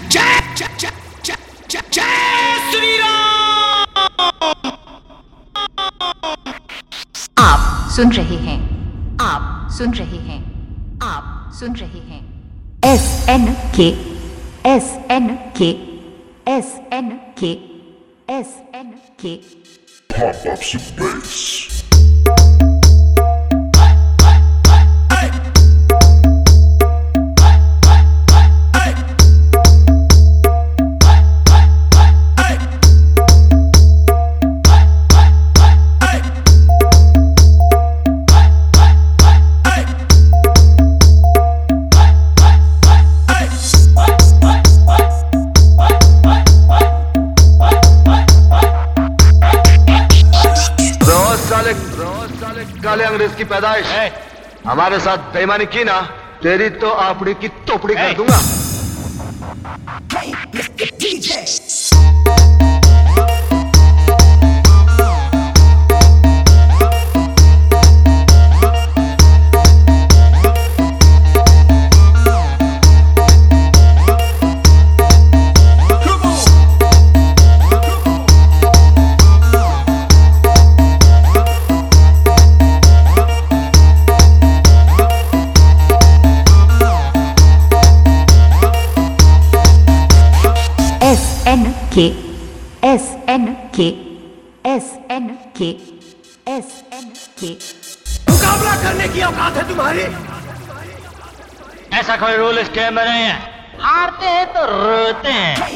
श्री राम। आप सुन रहे हैं, आप सुन रहे हैं, आप सुन रहे हैं SNK SNK SNK SNK Pump up some bass. काले अंग्रेज की पैदाइश है, हमारे साथ बेईमानी की ना, तेरी तो आपड़ी की तोपड़ी कर दूंगा। SNK SNK SNK SNK मुकाबला करने की औकात है तुम्हारी? ऐसा कोई रूल इस गेम में नहीं है। हारते हैं तो रोते हैं।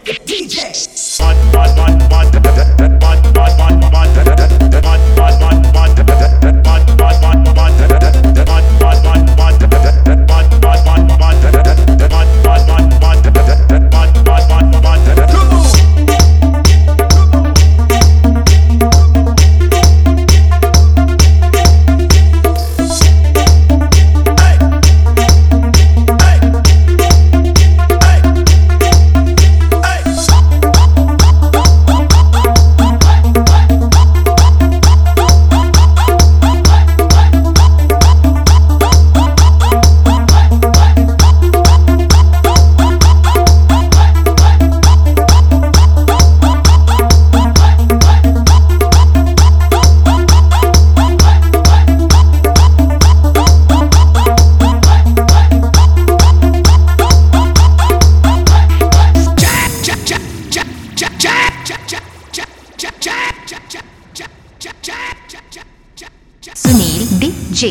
Sunil DJ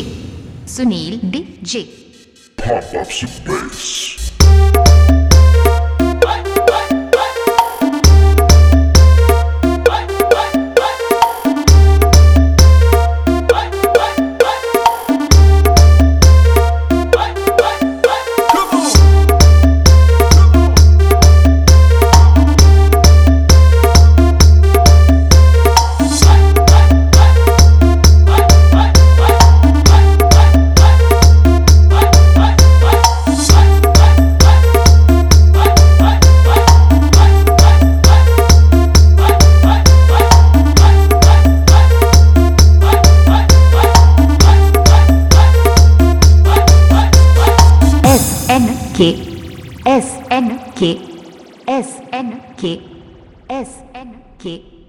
Sunil DJ Pump up some bass. SNK SNK SNK SNK